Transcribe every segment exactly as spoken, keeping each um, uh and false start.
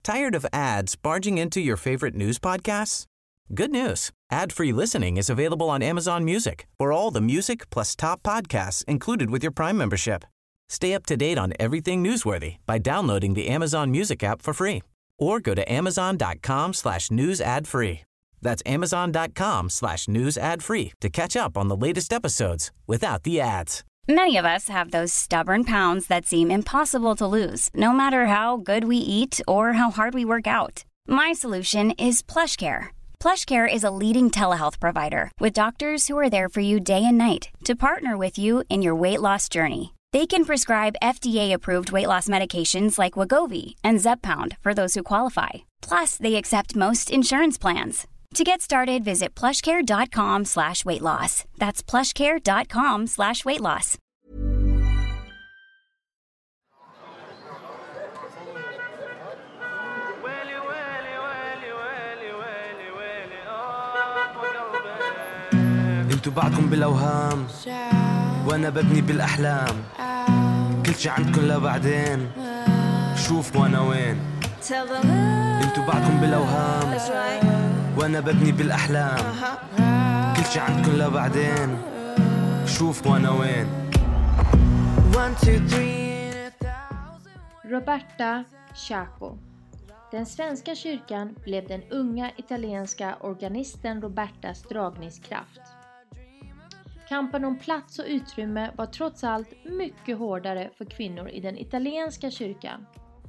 Tired of ads barging into your favorite news podcasts? Good news. Ad-free listening is available on Amazon Music for all the music plus top podcasts included with your Prime membership. Stay up to date on everything newsworthy by downloading the Amazon Music app for free or go to amazon.com slash news ad free. That's amazon.com slash news ad free to catch up on the latest episodes without the ads. Many of us have those stubborn pounds that seem impossible to lose, no matter how good we eat or how hard we work out. My solution is PlushCare. PlushCare is a leading telehealth provider with doctors who are there for you day and night to partner with you in your weight loss journey. They can prescribe F D A-approved weight loss medications like Wegovy and Zepbound for those who qualify. Plus, they accept most insurance plans. To get started, visit plushcare.com slash weight loss. That's plushcare.com slash weight loss. انتوا بعدكم بالأوهام وأنا ببني بالأحلام كل شي عندكم لبعدين شوف وأنا وين انتوا بعدكم بالأوهام وأنا ببني بالأحلام كل شي عندكم لبعدين شوف وأنا وين. Roberta Chaco. Den svenska kyrkan blev den unga italienska organisten Robertas dragningskraft. Kampen om plats och utrymme var trots allt mycket hårdare för kvinnor i den italienska kyrkan.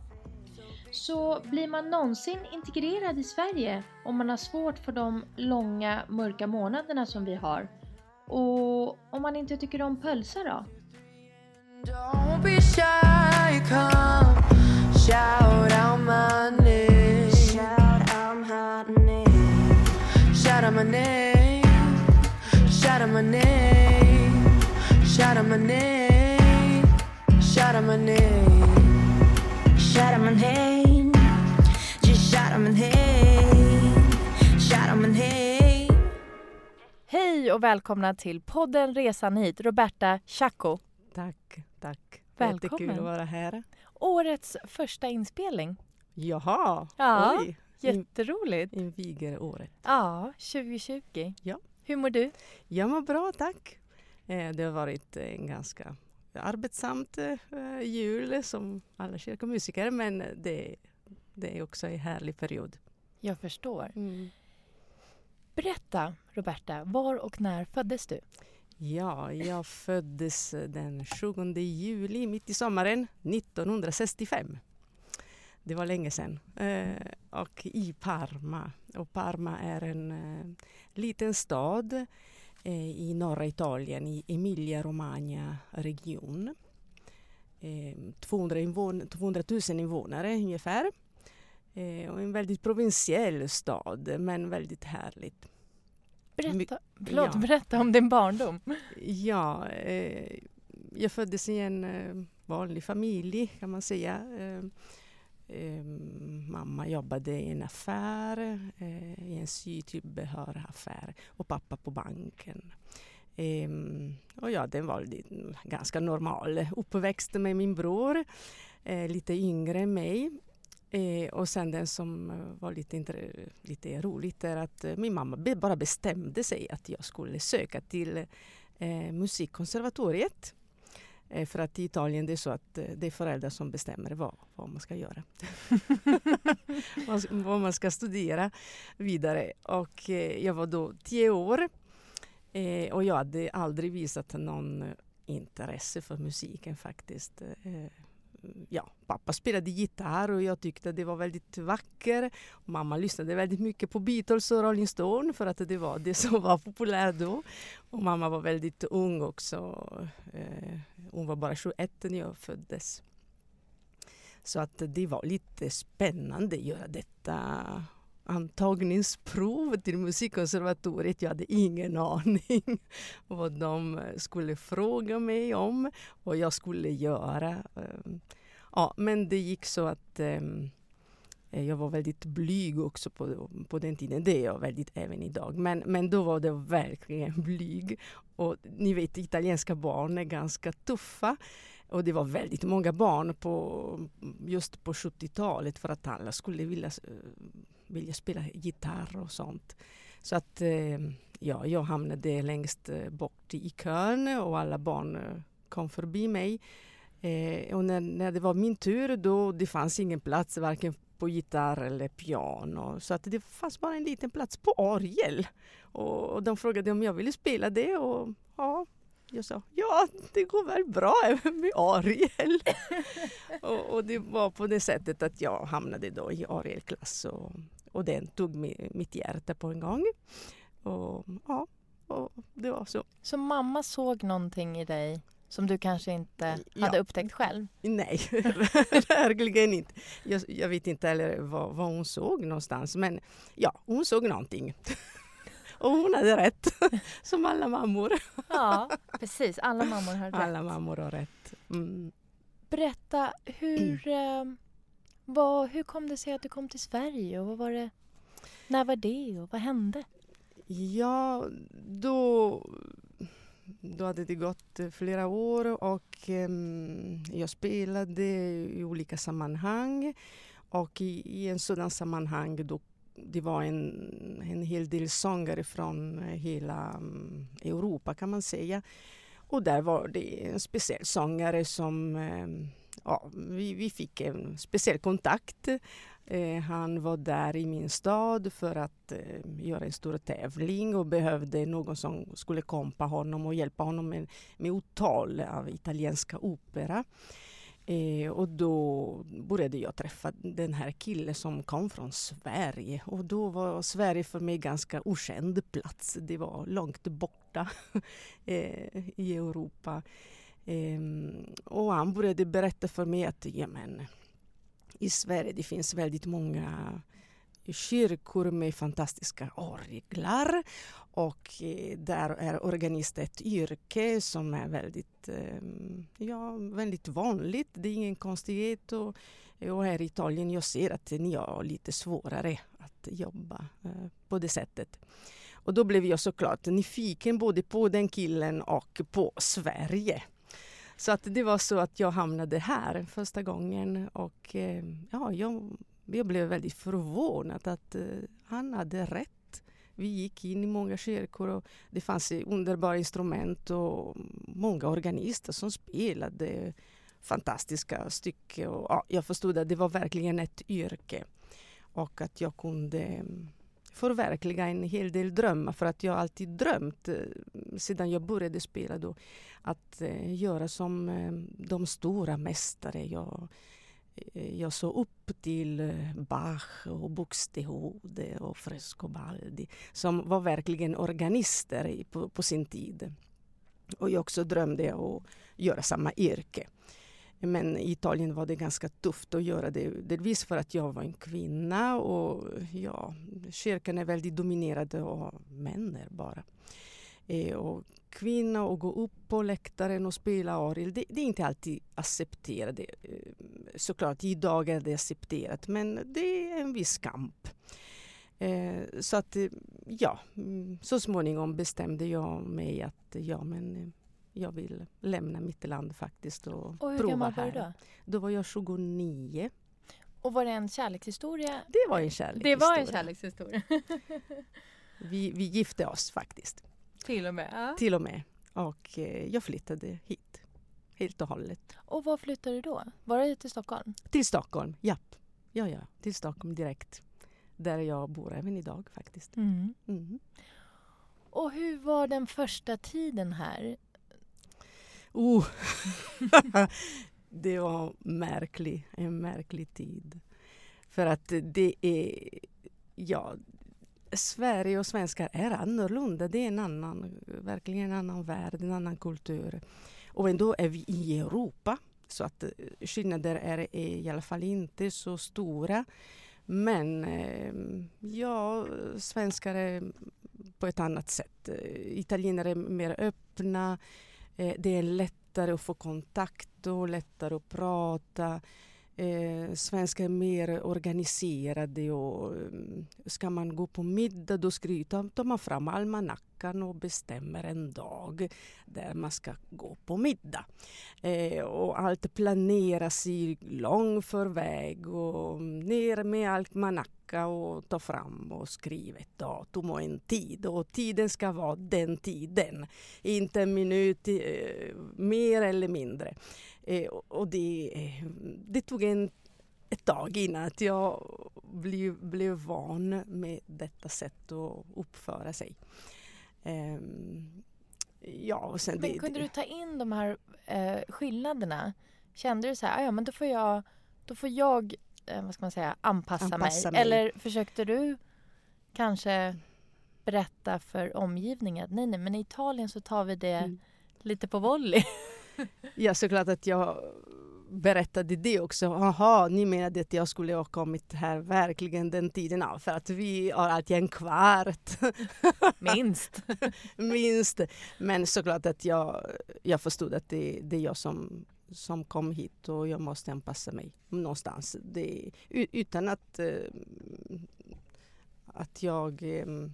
Så blir man någonsin integrerad i Sverige om man har svårt för de långa mörka månaderna som vi har? Och om man inte tycker om pölsa då? Don't be shy, come shout out my name. Shout out my name. Shout out my name. Shout out my name. Shout out my name. Shout out my name. Shout out my name. Just shout out my name. Shout out my name. Hej och välkomna till podden Resan hit, Roberta Chaco. Tack, tack. Välkommen. Jättekul att vara här. Årets första inspelning. Jaha, Ja, oj. jätteroligt. Inviger året. Ja, tjugo tjugo. Ja. Hur mår du? Jag mår bra, tack. Eh, det har varit en ganska arbetsamt eh, jul som alla kyrkomusiker, men det, det är också en härlig period. Jag förstår. Mm. Berätta, Roberta, var och när föddes du? Ja, jag föddes den tjugonde juli mitt i sommaren nittonhundrasextiofem. Det var länge sedan. Eh, och i Parma. Och Parma är en eh, liten stad eh, i norra Italien, i Emilia-Romagna-region. Eh, tvåhundra invån- tvåhundratusen invånare ungefär. Eh, och en väldigt provinsiell stad, men väldigt härligt. Berätta, förlåt, ja. berätta om din barndom. Ja, eh, jag föddes i en eh, vanlig familj kan man säga. Eh, eh, mamma jobbade i en affär, eh, i en sytillbehöraffär och pappa på banken. Eh, och ja, den var ganska normal. Uppväxt med min bror, eh, lite yngre än mig. Eh, och sen den som var lite, inter- lite roligt är att eh, min mamma be- bara bestämde sig att jag skulle söka till eh, musikkonservatoriet. Eh, för att i Italien det är så att eh, det är föräldrar som bestämmer vad, vad man ska göra. vad, vad man ska studera vidare. Och eh, jag var då tio år eh, och jag hade aldrig visat någon intresse för musiken faktiskt. Eh, Ja, pappa spelade gitarr och jag tyckte det var väldigt vacker. Mamma lyssnade väldigt mycket på Beatles och Rolling Stone för att det var det som var populärt då. Och mamma var väldigt ung också. Eh, hon var bara tjugoett när jag föddes. Så att det var lite spännande att göra detta antagningsprov till musikkonservatoriet. Jag hade ingen aning vad de skulle fråga mig om och jag skulle göra. Ja, men det gick så att um, jag var väldigt blyg också på, på den tiden. Det är jag väldigt även idag. Men, men då var det verkligen blyg. Och ni vet, italienska barn är ganska tuffa. Och det var väldigt många barn på, just på sjuttiotalet för att alla skulle vilja, vilja spela gitarr och sånt. Så att ja, jag hamnade längst bort i kön och alla barn kom förbi mig. Eh, och när, när det var min tur då det fanns ingen plats varken på gitarr eller piano. Så att det fanns bara en liten plats på orgel. Och, och de frågade om jag ville spela det och ja, jag sa ja, det går väl bra även med orgel. och, och det var på det sättet att jag hamnade då i orgelklass och, och den tog mi, mitt hjärta på en gång. Och ja, och det var så. Så mamma såg någonting i dig som du kanske inte hade ja. upptäckt själv? Nej, verkligen inte. Jag, jag vet inte heller vad, vad hon såg någonstans. Men ja, hon såg någonting. Och hon hade rätt, som alla mammor. Ja, precis. Alla mammor har rätt. Alla mammor har rätt. Mm. Berätta, hur, mm. eh, vad, hur kom det sig att du kom till Sverige? Och vad var det, när var det och vad hände? Ja, då... Då hade det gått flera år och um, jag spelade i olika sammanhang. Och i, i en sådan sammanhang då det var en, en hel del sångare från hela um, Europa kan man säga. Och där var det en speciell sångare som um, ja, vi, vi fick en speciell kontakt. Eh, han var där i min stad för att eh, göra en stor tävling och behövde någon som skulle kompa honom och hjälpa honom med, med uttal av italienska opera. Eh, och då började jag träffa den här killen som kom från Sverige. Och då var Sverige för mig ganska okänd plats. Det var långt borta eh, i Europa. Eh, och han började berätta för mig att ja, men, i Sverige det finns väldigt många kyrkor med fantastiska orglar och eh, där är organist ett yrke som är väldigt, eh, ja, väldigt vanligt. Det är ingen konstighet och, och här i Italien jag ser att ni har lite svårare att jobba eh, på det sättet. Och då blev jag såklart nyfiken både på den killen och på Sverige. Så att det var så att jag hamnade här första gången och eh, ja, jag, jag blev väldigt förvånad att eh, han hade rätt. Vi gick in i många kyrkor och det fanns underbara instrument och många organister som spelade fantastiska stycken. Och, ja, jag förstod att det var verkligen ett yrke och att jag kunde förverkliga en hel del drömmar för att jag alltid drömt eh, sedan jag började spela då att eh, göra som eh, de stora mästare. Jag, eh, jag såg upp till eh, Bach och Buxtehude och Frescobaldi som var verkligen organister i, på, på sin tid. Och jag också drömde att göra samma yrke. Men i Italien var det ganska tufft att göra det. Delvis för att jag var en kvinna och ja, kyrkan är väldigt dominerad av män bara. Eh, och kvinna och gå upp på läktaren och spela orgel, det, det är inte alltid accepterat. Eh, såklart, idag är det accepterat, men det är en viss kamp. Eh, så att, ja, så småningom bestämde jag mig att ja, men... Jag vill lämna mitt land faktiskt och, och hur prova gammal här. var du då? Då var jag tjugonio. Och var det en kärlekshistoria? Det var en kärlekshistoria. Det var en kärlekshistoria. vi, vi gifte oss faktiskt. Till och med? Ja. Till och med. Och eh, jag flyttade hit. Helt och hållet. Och var flyttade du då? Var det till Stockholm? Till Stockholm, japp. Ja, ja. Till Stockholm direkt. Där jag bor även idag faktiskt. Mm. Mm. Och hur var den första tiden här? Oh. Det var märklig, en märklig tid. För att det är, ja, Sverige och svenskar är annorlunda. Det är en annan, verkligen en annan värld, en annan kultur. Och ändå är vi i Europa. Så att skillnader är i alla fall inte så stora. Men ja, svenskar är på ett annat sätt. Italienare är mer öppna. Det är lättare att få kontakt och lättare att prata. Eh, svenskar är mer organiserade och um, ska man gå på middag då skryter tar man fram almanackan och bestämmer en dag där man ska gå på middag. Eh, och allt planeras i lång förväg och ner med almanacka och ta fram och skriva ett datum och en tid. Och tiden ska vara den tiden, inte en minut eh, mer eller mindre. Eh, och det, det tog en, ett tag innan att jag blev, blev van med detta sätt att uppföra sig. Eh, ja, och sen men det, kunde det, du ta in de här eh, skillnaderna? Kände du så här, ja men då får jag, då får jag eh, vad ska man säga, anpassa, anpassa mig. mig. Eller försökte du kanske berätta för omgivningen att nej, nej, men i Italien så tar vi det mm. lite på volley? Ja, såklart att jag berättade det också. Jaha, ni menade att jag skulle ha kommit här verkligen den tiden av. För att vi har alltid en kvart. Minst. Minst. Men såklart att jag, jag förstod att det, det är jag som, som kom hit och jag måste anpassa mig någonstans. Det, utan att, att jag äh,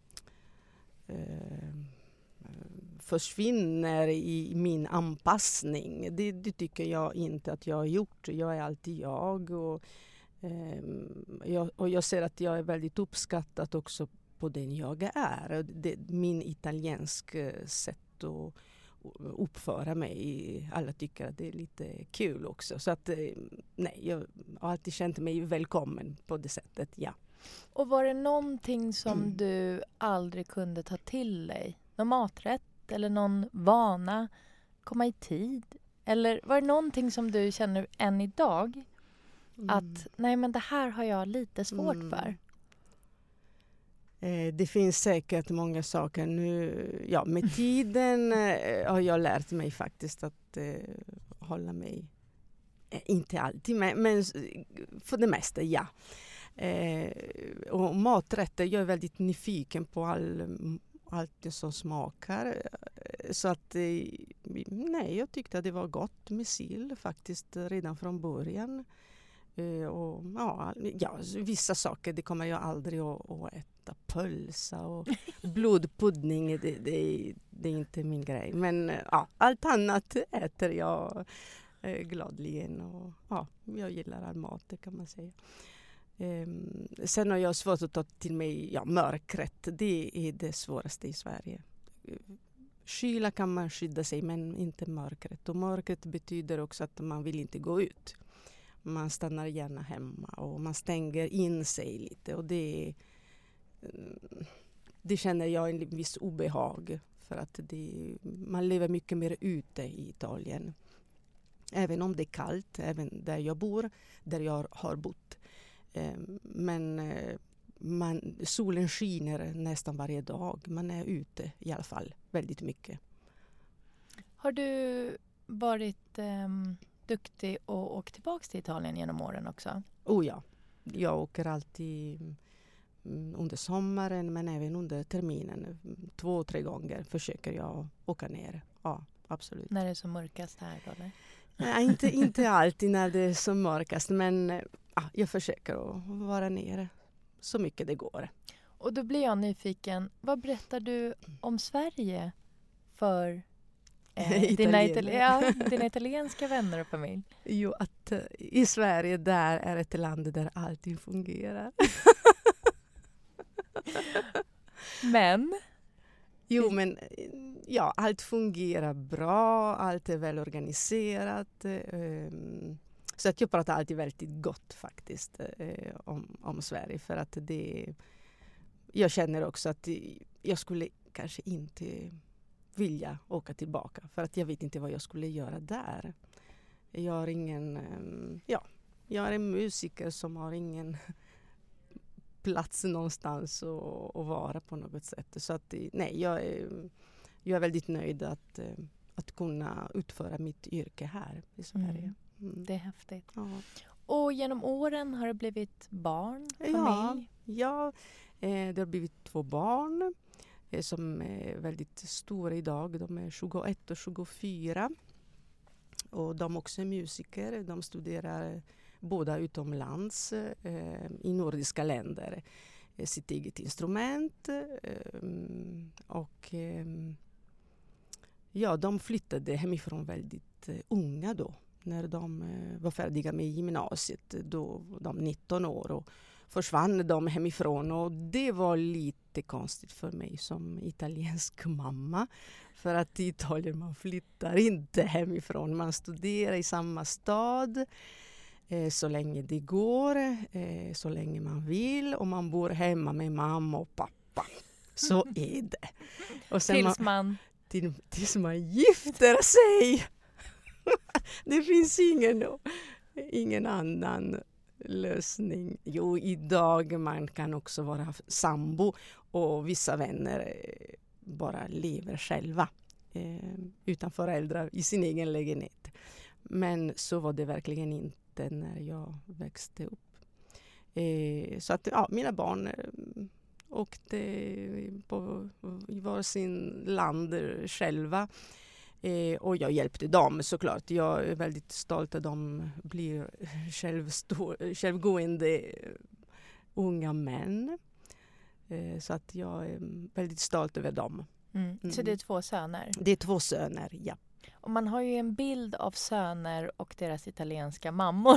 äh, försvinner i min anpassning. Det, det tycker jag inte att jag har gjort. Jag är alltid jag. Och, eh, jag, och jag ser att jag är väldigt uppskattad också på den jag är. Det, min italiensk sätt att uppföra mig. Alla tycker att det är lite kul också. Så att nej, jag har alltid känt mig välkommen på det sättet, ja. Och var det någonting som mm. du aldrig kunde ta till dig? Någon maträtt? Eller någon vana, komma i tid? Eller var det någonting som du känner än idag mm. att nej men det här har jag lite svårt mm. för? Eh, det finns säkert många saker nu. Ja, med tiden eh, har jag lärt mig faktiskt att eh, hålla mig. Eh, inte alltid, men, men för det mesta, ja. Eh, och maträtter, jag är väldigt nyfiken på all allt det som smakar. Så att nej, jag tyckte att det var gott med sill faktiskt redan från början. Och ja, ja, vissa saker det kommer jag aldrig att, att äta. Pölsa och blodpudding, det, det, det är inte min grej. Men ja, allt annat äter jag gladligen. Och ja, jag gillar all mat, det kan man säga. Um, sen har jag svårt att ta till mig ja, mörkret. Det är det svåraste i Sverige. Kyla kan man skydda sig, men inte mörkret. Och mörkret betyder också att man vill inte gå ut. Man stannar gärna hemma och man stänger in sig lite. Och det, det känner jag en viss obehag. För att det, man lever mycket mer ute i Italien. Även om det är kallt, även där jag bor, där jag har bott. Men man, solen skiner nästan varje dag. Man är ute i alla fall väldigt mycket. Har du varit um, duktig och åkt tillbaka till Italien genom åren också? Oh ja, jag åker alltid under sommaren men även under terminen. Två, tre gånger försöker jag åka ner. Ja, absolut. När det är så mörkast här då, eller? Nej, inte, inte alltid när det är som mörkast, men ja, jag försöker att vara nere så mycket det går. Och då blir jag nyfiken, vad berättar du om Sverige för eh, dina, itali- ja, dina italienska vänner och familj? Jo, att uh, i Sverige där är ett land där allting fungerar. Men? Jo, men ja, allt fungerar bra, allt är väl organiserat. Um, så att jag pratar alltid väldigt gott faktiskt uh, om, om Sverige. För att det, jag känner också att jag skulle kanske inte vilja åka tillbaka. För att jag vet inte vad jag skulle göra där. Jag har ingen, um, ja, jag är en musiker som har ingen plats någonstans att, att vara på något sätt. Så att nej, jag är, jag är väldigt nöjd att, att kunna utföra mitt yrke här i Sverige. Mm. Det är häftigt. Ja. Och genom åren har det blivit barn, familj? Ja, ja det har blivit två barn som är väldigt stora idag. De är tjugoett och tjugofyra. Och de också är musiker. De studerar båda utomlands eh, i nordiska länder. Eh, sitt eget instrument. Eh, och eh, ja, de flyttade hemifrån väldigt eh, unga då. När de eh, var färdiga med gymnasiet. Då var de nitton år och försvann de hemifrån. Och det var lite konstigt för mig som italiensk mamma. För att i Italien man flyttar inte hemifrån. Man studerar i samma stad eh, så länge det går, eh, så länge man vill. Och man bor hemma med mamma och pappa. Så är det. Och sen tills man... man till, tills man gifter sig. Det finns ingen, ingen annan lösning. Jo, idag man kan också vara sambo och vissa vänner bara lever själva eh, utan föräldrar i sin egen lägenhet. Men så var det verkligen inte när jag växte upp. Eh, så att ja, mina barn eh, åkte på, i var sin land själva. Eh, och jag hjälpte dem såklart. Jag är väldigt stolt att de blir självstå- självgående uh, unga män. Eh, så att jag är väldigt stolt över dem. Mm. Mm. Så det är två söner? Det är två söner, ja. Och man har ju en bild av söner och deras italienska mammor.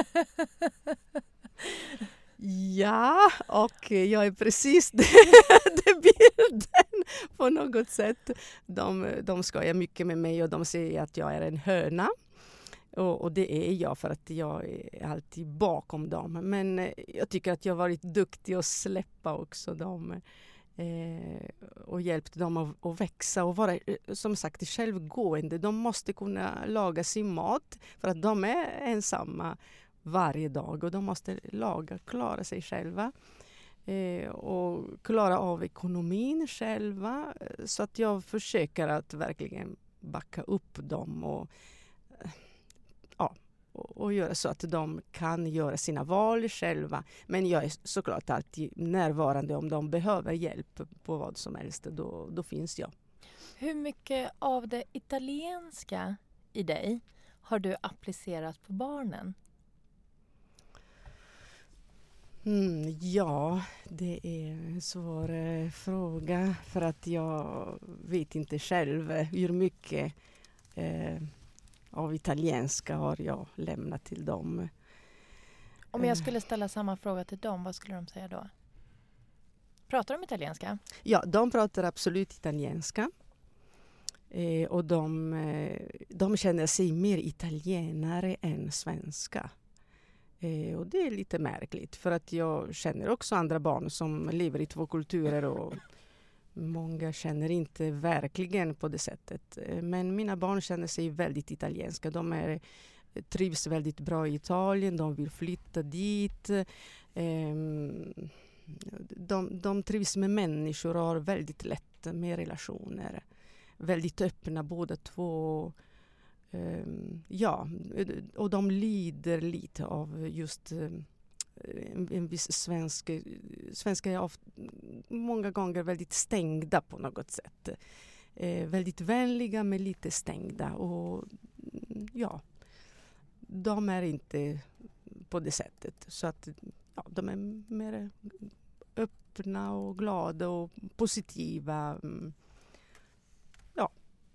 Ja, och jag är precis den bilden på något sätt. De, de skojar mycket med mig och de säger att jag är en höna. Och, och det är jag för att jag är alltid bakom dem. Men jag tycker att jag har varit duktig att släppa också dem. Eh, och hjälpt dem att, att växa och vara som sagt självgående. De måste kunna laga sin mat för att de är ensamma varje dag och de måste laga, klara sig själva eh, och klara av ekonomin själva. Så att jag försöker att verkligen backa upp dem och, ja, och, och göra så att de kan göra sina val själva. Men jag är såklart alltid närvarande om de behöver hjälp på vad som helst. Då, då finns jag. Hur mycket av det italienska i dig har du applicerat på barnen? Mm, ja, det är en svår eh, fråga för att jag vet inte själv hur mycket eh, av italienska har jag lämnat till dem. Om jag skulle ställa samma fråga till dem, vad skulle de säga då? Pratar de italienska? Ja, de pratar absolut italienska. Eh, och de, eh, de känner sig mer italienare än svenska. Eh, och det är lite märkligt för att jag känner också andra barn som lever i två kulturer och många känner inte verkligen på det sättet. Eh, men mina barn känner sig väldigt italienska. De är, trivs väldigt bra i Italien, de vill flytta dit. Eh, de, de trivs med människor och har väldigt lätt med relationer. Väldigt öppna båda två. Um, ja, och de lider lite av just um, en, en viss svensk... Svenskar är ofta, många gånger väldigt stängda på något sätt. Eh, väldigt vänliga men lite stängda. Och ja, de är inte på det sättet. Så att ja, de är mer öppna och glada och positiva. Ja.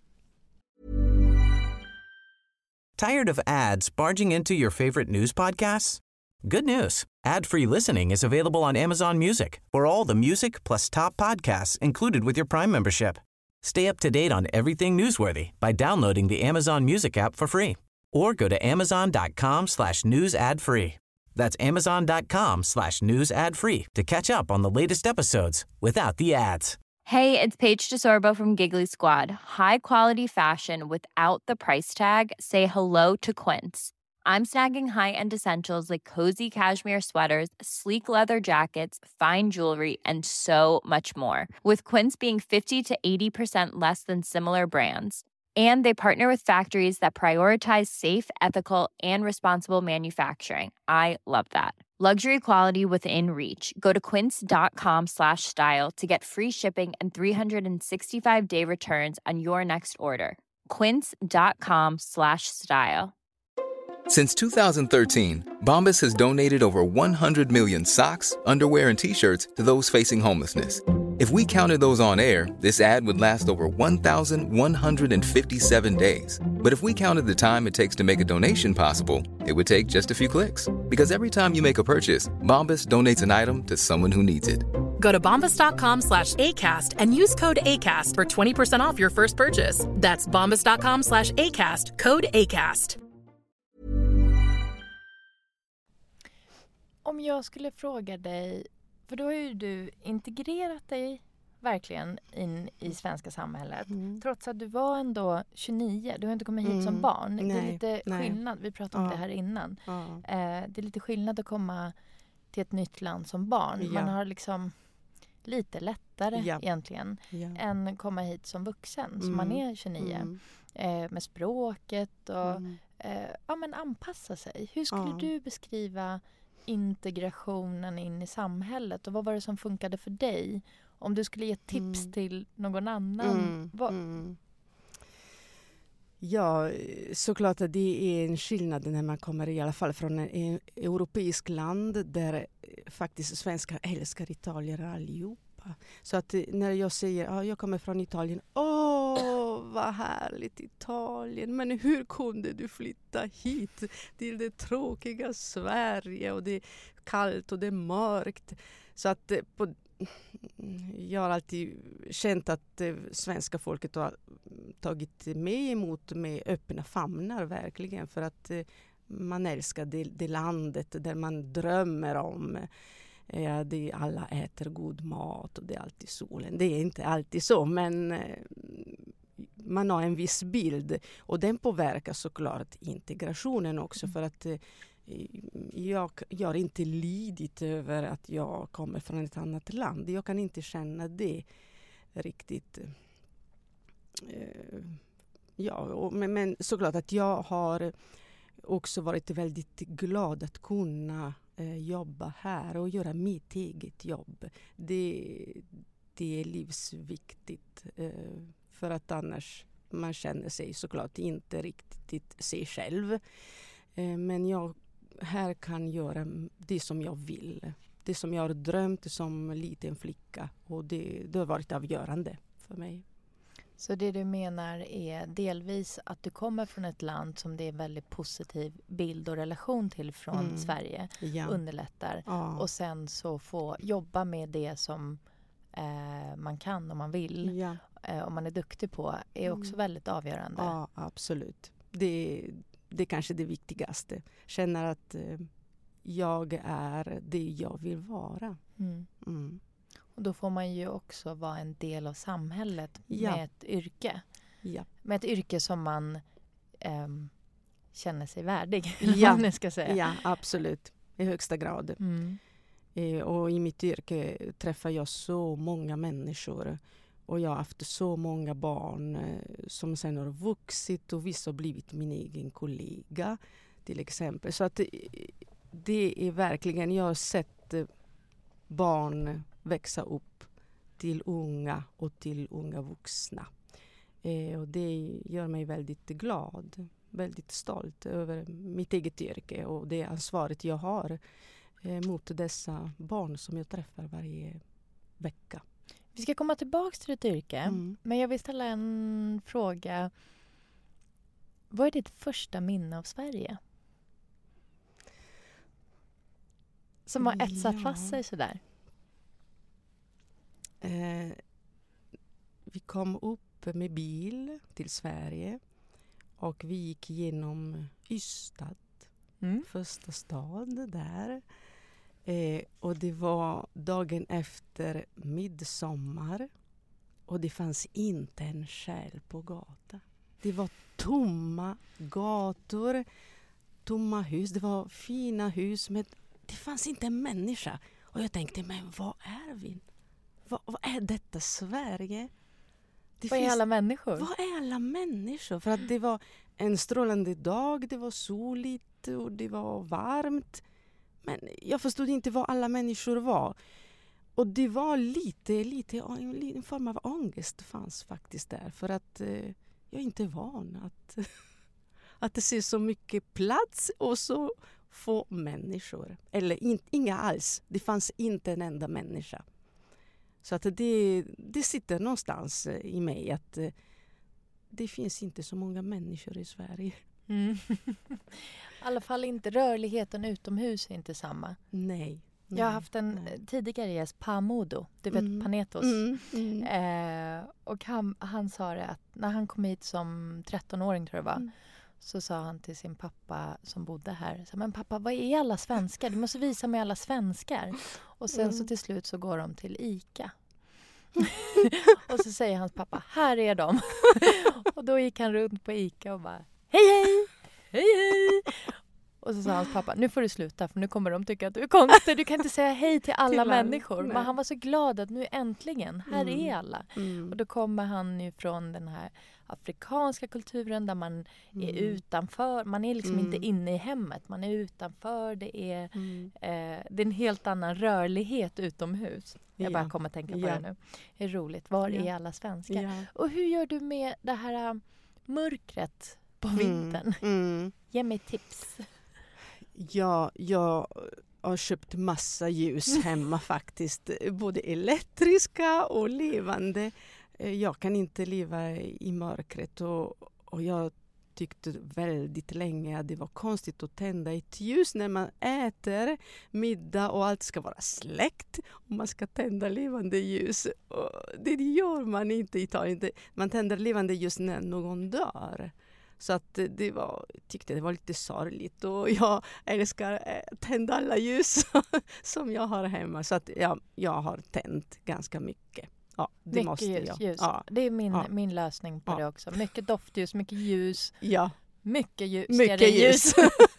Tired of ads barging into your favorite news podcasts? Good news. Ad-free listening is available on Amazon Music for all the music plus top podcasts included with your Prime membership. Stay up to date on everything newsworthy by downloading the Amazon Music app for free or go to amazon.com slash news ad free. That's amazon.com slash news ad free to catch up on the latest episodes without the ads. Hey, it's Paige DeSorbo from Giggly Squad. High quality fashion without the price tag. Say hello to Quince. I'm snagging high-end essentials like cozy cashmere sweaters, sleek leather jackets, fine jewelry, and so much more. With Quince being fifty to eighty percent less than similar brands. And they partner with factories that prioritize safe, ethical, and responsible manufacturing. I love that. Luxury quality within reach. Go to quince.com slash style to get free shipping and three sixty-five day returns on your next order. Quince.com slash style. Since two thousand thirteen, Bombas has donated over one hundred million socks, underwear, and T-shirts to those facing homelessness. If we counted those on air, this ad would last over one thousand one hundred fifty-seven days. But if we counted the time it takes to make a donation possible, it would take just a few clicks. Because every time you make a purchase, Bombas donates an item to someone who needs it. Go to bombas.com slash ACAST and use code ACAST for twenty percent off your first purchase. That's bombas.com slash ACAST, code ACAST. Om jag skulle fråga dig, för då har ju du integrerat dig verkligen in i svenska samhället. Mm. Trots att du var ändå tjugonio, du har inte kommit hit mm. som barn. Nej, det är lite nej. skillnad, vi pratade om ja. det här innan. Ja. Eh, det är lite skillnad att komma till ett nytt land som barn. Ja. Man har liksom lite lättare ja. egentligen ja. än komma hit som vuxen, mm. som man är tjugonio. Mm. Eh, med språket och mm. eh, ja, men anpassa sig. Hur skulle ja. du beskriva integrationen in i samhället och vad var det som funkade för dig? Om du skulle ge tips mm. till någon annan. Mm. Vad... Mm. Ja, såklart att det är en skillnad när man kommer i alla fall från en europeisk land där faktiskt svenskar älskar Italien allihopa. Så att när jag säger att ah, jag kommer från Italien, åh vad härligt Italien, men hur kunde du flytta hit till det tråkiga Sverige och det är kallt och det är mörkt. Så att på jag har alltid känt att eh, svenska folket har tagit mig emot med öppna famnar verkligen, för att eh, man älskar det, det landet där man drömmer om eh, det, alla äter god mat och det är alltid solen. Det är inte alltid så, men eh, man har en viss bild och den påverkar såklart integrationen också, för att eh, Jag, jag har inte lidit över att jag kommer från ett annat land. Jag kan inte känna det riktigt. Eh, ja, och, men, men såklart att jag har också varit väldigt glad att kunna eh, jobba här och göra mitt eget jobb. Det, det är livsviktigt. Eh, för att annars man känner sig såklart inte riktigt sig själv. Eh, men jag här kan göra det som jag vill. Det som jag har drömt som liten flicka. Och det, det har varit avgörande för mig. Så det du menar är delvis att du kommer från ett land som det är väldigt positiv bild och relation till från mm. Sverige. Ja. Underlättar. Ja. Och sen så få jobba med det som eh, man kan om man vill. Ja. Eh, om man är duktig på. Är också mm. väldigt avgörande. Ja, absolut. Det Det är kanske det viktigaste. Känner att eh, jag är det jag vill vara. Mm. Mm. Och då får man ju också vara en del av samhället ja. med ett yrke. Ja. Med ett yrke som man eh, känner sig värdig. Ja. Vad ska säga. Ja, absolut. I högsta grad. Mm. Eh, och i mitt yrke träffar jag så många människor. Och jag har haft så många barn eh, som sen har vuxit och vissa har blivit min egen kollega till exempel. Så att det, det är verkligen, jag har sett eh, barn växa upp till unga och till unga vuxna. Eh, och det gör mig väldigt glad, väldigt stolt över mitt eget yrke och det ansvaret jag har eh, mot dessa barn som jag träffar varje vecka. Vi ska komma tillbaka till ditt yrke, mm. men jag vill ställa en fråga. Vad är ditt första minne av Sverige? Som har etsat ja. fast sig sådär. Eh, vi kom upp med bil till Sverige och vi gick genom Ystad, mm. första stad där. Eh, och det var dagen efter midsommar och det fanns inte en själ på gatan. Det var tomma gator, tomma hus. Det var fina hus men det fanns inte en människa. Och jag tänkte, men vad är vi? Vad, vad är detta Sverige? Det vad finns, är alla människor? Vad är alla människor? För att det var en strålande dag, det var soligt och det var varmt. Men jag förstod inte vad alla människor var. Och det var lite, lite en form av ångest fanns faktiskt där. För att eh, jag är inte van att, att det ser så mycket plats och så få människor. Eller in, inga alls. Det fanns inte en enda människa. Så att det, det sitter någonstans i mig att det finns inte så många människor i Sverige. Mm. I alla fall inte rörligheten utomhus är inte samma. Nej. Jag har haft en nej. tidigare gäst, Pamodo, du vet mm. Panetos. Mm. Mm. Eh, och han, han sa det att när han kom hit som trettonåring tror jag det var. Mm. Så sa han till sin pappa som bodde här. Så, men pappa, vad är alla svenskar? Du måste visa mig alla svenskar. Och sen mm. så till slut så går de till Ica. Och så säger hans pappa, här är de. Och då gick han runt på Ica och bara, hej hej, hej hej. Och så sa hans pappa, nu får du sluta för nu kommer de tycka att du är konstig. Du kan inte säga hej till alla till människor. Nej. Men han var så glad att nu äntligen, här mm. är alla. Mm. Och då kommer han ju från den här afrikanska kulturen där man mm. är utanför. Man är liksom mm. inte inne i hemmet. Man är utanför. Det är, mm. eh, det är en helt annan rörlighet utomhus. Jag bara kommer att tänka på ja. det nu. Det är roligt. Var ja. är alla svenskar? Ja. Och hur gör du med det här mörkret på vintern? Mm. Mm. Ge mig tips. Ja, jag har köpt massa ljus hemma faktiskt. Både elektriska och levande. Jag kan inte leva i mörkret och, och jag tyckte väldigt länge att det var konstigt att tända ett ljus när man äter middag och allt ska vara släckt och man ska tända levande ljus. Och det gör man inte i Italien. Man tänder levande ljus när någon dör. Så att det var, tyckte det var lite sorgligt och jag älskar tända alla ljus som jag har hemma. Så att ja, jag har tänt ganska mycket. Ja, det mycket måste ljus, jag. Ljus. Ja. Det är min, ja. min lösning på ja. det också. Mycket doftljus, mycket ljus. Ja. Mycket ljus. Mycket ljus.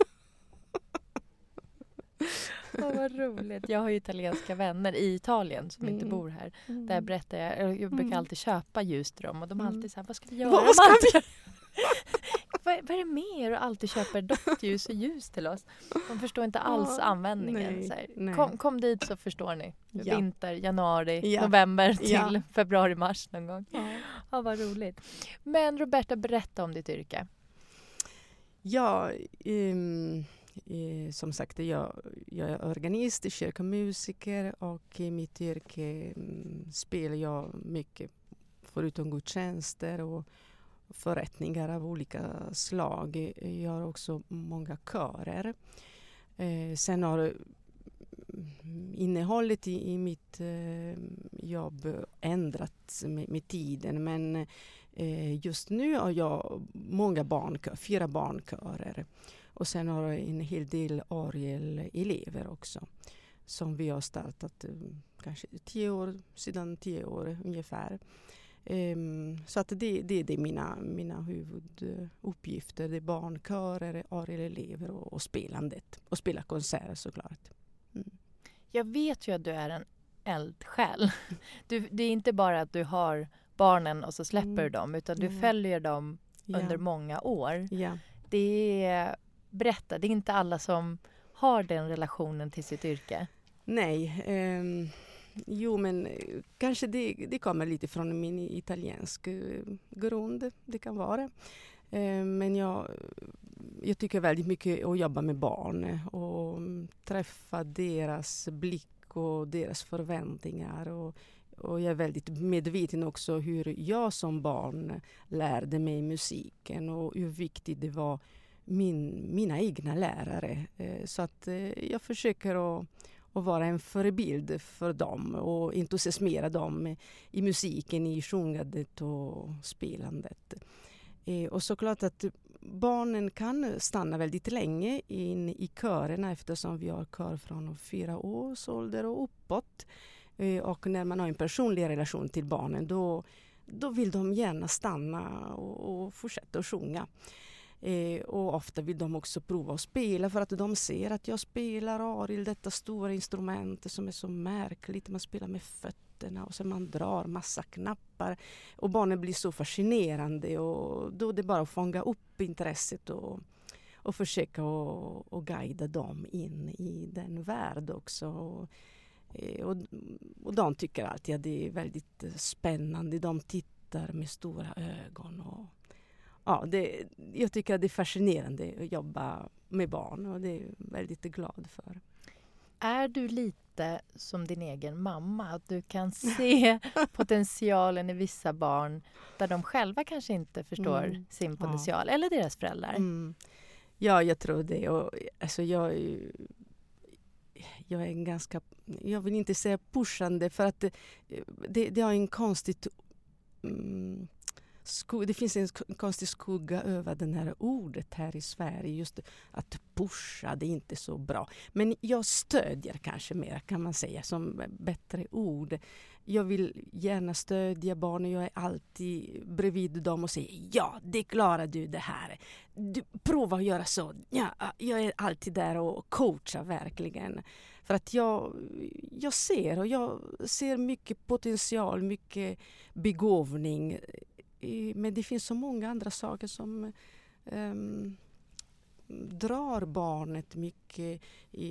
Oh, vad roligt. Jag har ju italienska vänner i Italien som mm. inte bor här. Mm. Där berättar jag, jag brukar alltid köpa ljus till dem och de är alltid så här, vad ska vi göra? Vad ska vi? vad, vad är det med er och alltid köper doftljus och ljus till oss? De förstår inte alls oh, användningen. Nej, så här, nej. Kom, kom dit så förstår ni. Ja. Vinter, januari, ja. november till ja. februari, mars någon gång. Ja. Ja, vad roligt. Men Roberta, berätta om ditt yrke. Ja, um, eh, som sagt, jag, jag är organist, kyrkomusiker och i mitt yrke um, spelar jag mycket förutom gudstjänster och förrättningar av olika slag. Jag har också många körer. Eh, sen har innehållet i, i mitt eh, jobb ändrats med, med tiden. Men eh, just nu har jag många barnkör, fyra barnkörer. Och sen har jag en hel del orgelelever också. Som vi har startat eh, kanske tio år, sedan tio år ungefär. Um, så att det, det, det är mina, mina huvuduppgifter. Det är barnkörer, orgelelever och, och spelandet. Och spela konserter såklart. Mm. Jag vet ju att du är en eldsjäl. Du, det är inte bara att du har barnen och så släpper mm. du dem. Utan du mm. följer dem ja. under många år. Ja. Det är, berätta, det är inte alla som har den relationen till sitt yrke. Nej, um, jo men kanske det, det kommer lite från min italiensk grund, det kan vara. Uh, men jag, jag tycker väldigt mycket att jobba med barn och träffa deras blick och deras förväntningar. Och, och jag är väldigt medveten också hur jag som barn lärde mig musiken och hur viktigt det var min, mina egna lärare. Uh, så att uh, jag försöker att och vara en förebild för dem och entusiasmera dem i musiken, i sjungandet och spelandet. Eh, och såklart att barnen kan stanna väldigt länge in i körerna eftersom vi har kör från fyra års ålder och uppåt. Eh, och när man har en personlig relation till barnen då, då vill de gärna stanna och, och fortsätta att sjunga. Eh, och ofta vill de också prova att spela för att de ser att jag spelar orgel, detta stora instrument som är så märkligt. Man spelar med fötterna och så man drar massa knappar och barnen blir så fascinerande och då är det bara att fånga upp intresset och, och försöka och, och guida dem in i den värld också. Och, och, och de tycker alltid att det är väldigt spännande. De tittar med stora ögon och ja, det, jag tycker att det är fascinerande att jobba med barn och det är jag väldigt glad för. Är du lite som din egen mamma? Att du kan se potentialen i vissa barn där de själva kanske inte förstår mm. sin potential. Ja. Eller deras föräldrar. Mm. Ja, jag tror det. Och, alltså, jag, är, jag är en ganska... Jag vill inte säga pushande för att det, det, det har en konstigt... Mm, Sko- det finns en konstig skugga över den här ordet här i Sverige. Just att pusha, det är inte så bra. Men jag stödjer kanske mer, kan man säga, som bättre ord. Jag vill gärna stödja barnen. Jag är alltid bredvid dem och säger ja, det klarar du det här. Du, prova att göra så. Ja, jag är alltid där och coachar verkligen. För att jag, jag ser och jag ser mycket potential, mycket begåvning. Men det finns så många andra saker som um, drar barnet mycket i,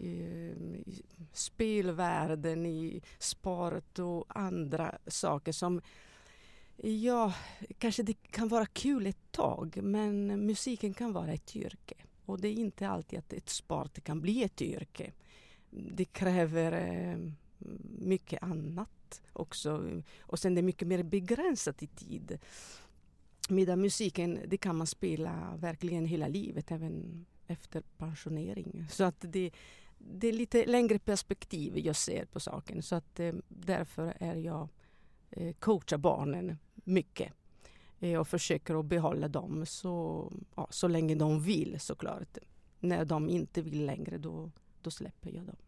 i spelvärlden, i sport och andra saker som, ja, kanske det kan vara kul ett tag, men musiken kan vara ett yrke. Och det är inte alltid att ett sport kan bli ett yrke. Det kräver eh, mycket annat också. Och sen det är mycket mer begränsat i tid. Medan musiken, det kan man spela verkligen hela livet, även efter pensionering. Så att det, det är lite längre perspektiv jag ser på saken. Så att eh, därför är jag eh, coachar barnen mycket. Eh, och försöker att behålla dem så, ja, så länge de vill, såklart. När de inte vill längre, då, då släpper jag dem.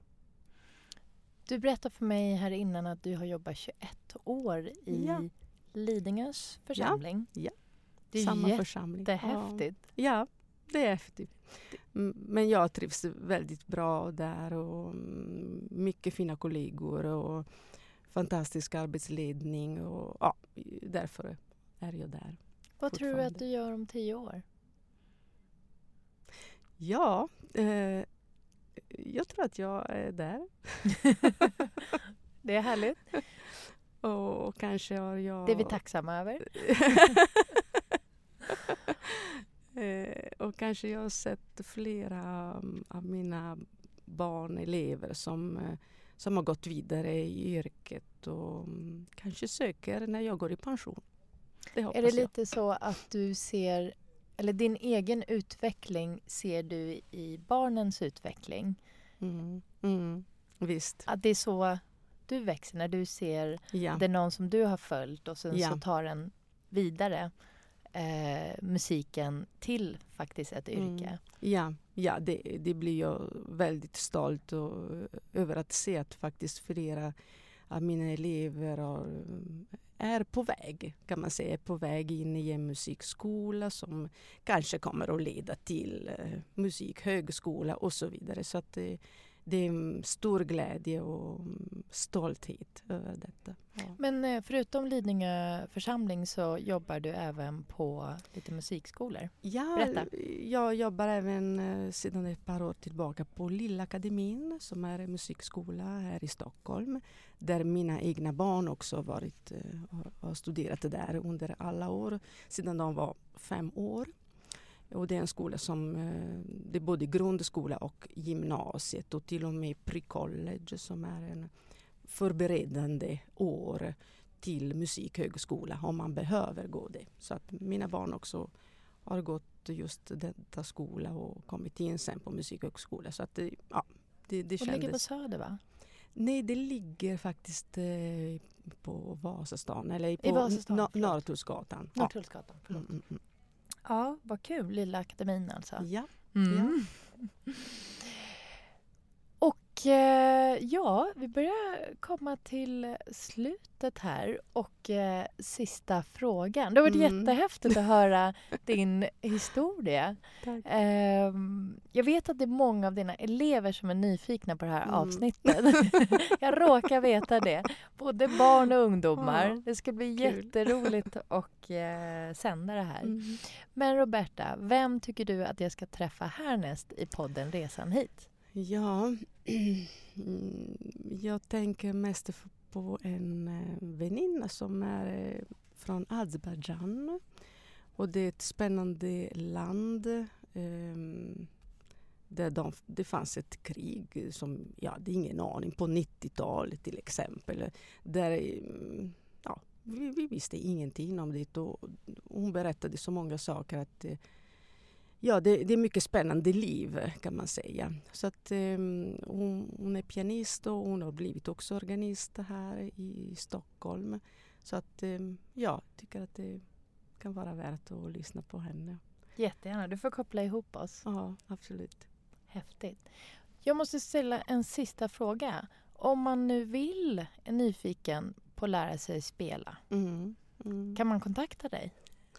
Du berättade för mig här innan att du har jobbat tjugoett år i ja. Lidingös församling. Ja, ja. Det är samma jättehäftigt. församling. Jättehäftigt. Ja, det är häftigt. Men jag trivs väldigt bra där och mycket fina kollegor och fantastisk arbetsledning och ja, därför är jag där. Vad tror du att du gör om tio år? Ja, eh, jag tror att jag är där. Det är härligt. Och, och kanske har jag... Det är vi tacksamma över. eh, och kanske jag har sett flera um, av mina barn, elever som, uh, som har gått vidare i yrket och um, kanske söker när jag går i pension. Det hoppas är det jag. lite så att du ser, eller din egen utveckling ser du i barnens utveckling? Mm. Mm. Visst. Att det är så du växer när du ser ja. det är någon som du har följt och sen ja. så tar den vidare eh, musiken till faktiskt ett yrke. Mm. Ja, ja det, det blir jag väldigt stolt och, över att se att faktiskt flera av mina elever har, är på väg, kan man säga, på väg in i en musikskola som kanske kommer att leda till eh, musikhögskola och så vidare. Så att det, det är en stor glädje och stolthet över detta. Ja. Men förutom Lidingö församling så jobbar du även på lite musikskolor. Ja, berätta. Jag jobbar även sedan ett par år tillbaka på Lilla Akademin som är en musikskola här i Stockholm. Där mina egna barn också varit, har studerat där under alla år sedan de var fem år. Och det är en skola som, det är både grundskola och gymnasiet och till och med pre-college som är en förberedande år till musikhögskola om man behöver gå det. Så att mina barn också har gått just detta skola och kommit in sen på musikhögskola. Så att det, ja, det, det kändes... Och ligger på Söder, va? Nej, det ligger faktiskt eh, på Vasastan eller på I Vasastan, N- Norrtullsgatan. Norrtullsgatan, förlåt. Mm, mm, mm. Ja, vad kul. Lilla Akademin alltså. Ja. Mm. ja. Och eh, ja, vi börjar komma till slutet här. Och eh, sista frågan. Det har varit mm. jättehäftigt att höra din historia. Tack. Eh, jag vet att det är många av dina elever som är nyfikna på det här mm. avsnittet. Jag råkar veta det. Både barn och ungdomar. Ja. Det ska bli Kul. jätteroligt att eh, sända det här. Mm. Men Roberta, vem tycker du att jag ska träffa härnäst i podden Resan hit? Ja, jag tänker mest på en väninna som är från Azerbaijan. Och det är ett spännande land. Um, där de, det fanns ett krig som, ja, det är ingen aning, på nittiotalet till exempel. Där, ja, vi, vi visste ingenting om det. Och hon berättade så många saker att ja, det, det är mycket spännande liv kan man säga. Så att um, hon, hon är pianist och hon har blivit också organist här i Stockholm. Så att um, ja, jag tycker att det kan vara värt att lyssna på henne. Jättegärna, du får koppla ihop oss. Ja, absolut. Häftigt. Jag måste ställa en sista fråga. Om man nu vill, är nyfiken på att lära sig spela, Mm. Mm. kan man kontakta dig?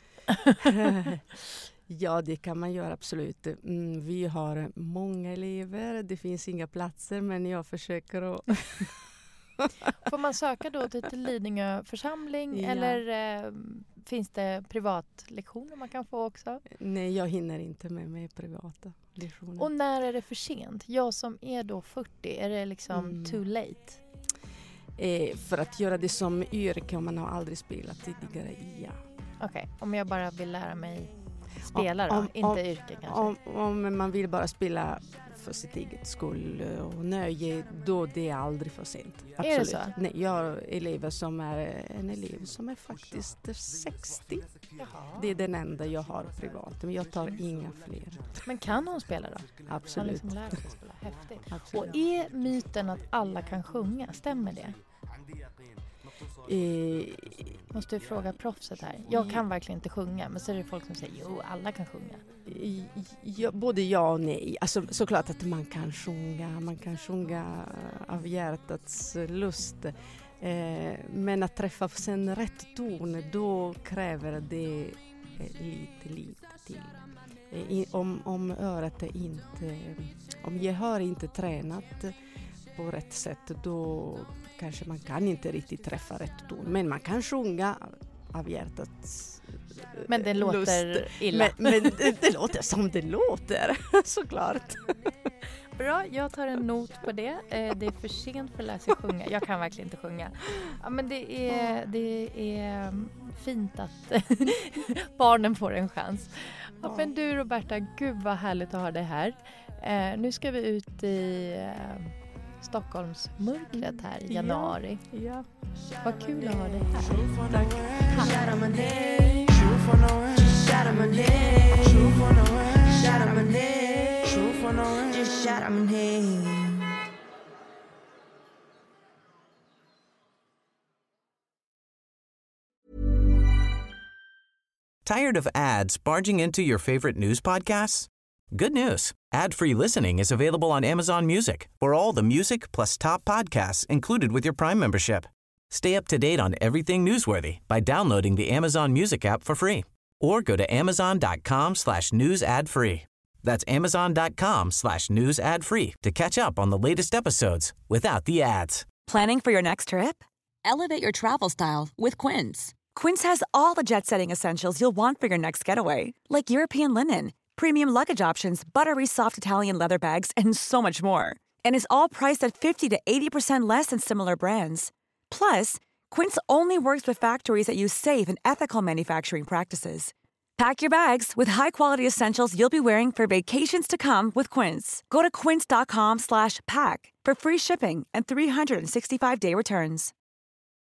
Ja, det kan man göra absolut. Mm, vi har många elever. Det finns inga platser, men jag försöker att... Får man söka då till, till Lidingö församling Ja. eller eh, finns det privatlektioner man kan få också? Nej, jag hinner inte med mig privata lektioner. Och när är det för sent? Jag som är då fyrtio, är det liksom Mm. too late? Eh, för att göra det som yrke om man har aldrig spelat tidigare, ja. Okej, okay. Om jag bara vill lära mig spela då, Om- inte om- yrke kanske. Om, om man vill bara spela för sitt eget skull och nöje, då det är aldrig för sent. Absolut. Är det så? Nej, jag har elever som är en elev som är faktiskt sextio. Jaha. Det är den enda jag har privat, men jag tar inga fler. Men kan hon spela då? Man Absolut. liksom lär sig spela. Häftigt. Absolut. Och är myten att alla kan sjunga? Stämmer det? Eh, Måste ju fråga proffset här. Jag kan verkligen inte sjunga, men så är det folk som säger jo, alla kan sjunga. i- ja, både ja och nej. Alltså, såklart att man kan sjunga, man kan sjunga av hjärtats lust. Eh, men att träffa sen rätt ton, då kräver det eh, lite, lite till. Eh, i, om, om örat är inte, om gehör är inte tränat på rätt sätt, då kanske man kan inte riktigt träffa rätt ton. Men man kan sjunga av hjärtats eh, Men det lust. låter illa. Men, men det, det låter som det låter, såklart. Bra, jag tar en not på det. Eh, det är för sent för att lära sig sjunga. Jag kan verkligen inte sjunga. Ja, men det är, det är fint att barnen får en chans. Ja, men du Roberta, gud vad härligt att ha dig här. Eh, nu ska vi ut i eh, Stockholmsmörkret här i januari. Ja. Vad kul att ha dig här. Tack. Shout out my name. Shoot for no way. Shout out my name. Shoot for no way. Shout out my name. Shoot for no way. Just shout out my name. Tired of ads barging into your favorite news podcasts? Good news. Ad-free listening is available on Amazon Music for all the music plus top podcasts included with your Prime membership. Stay up to date on everything newsworthy by downloading the Amazon Music app for free or go to amazon.com slash news ad free. That's amazon.com slash news ad free to catch up on the latest episodes without the ads. Planning for your next trip? Elevate your travel style with Quince. Quince has all the jet-setting essentials you'll want for your next getaway, like European linen, premium luggage options, buttery soft Italian leather bags, and so much more. And is all priced at fifty to eighty percent less than similar brands. Plus, Quince only works with factories that use safe and ethical manufacturing practices. Pack your bags with high-quality essentials you'll be wearing for vacations to come with Quince. Go to quince.com slash pack for free shipping and three sixty-five day returns.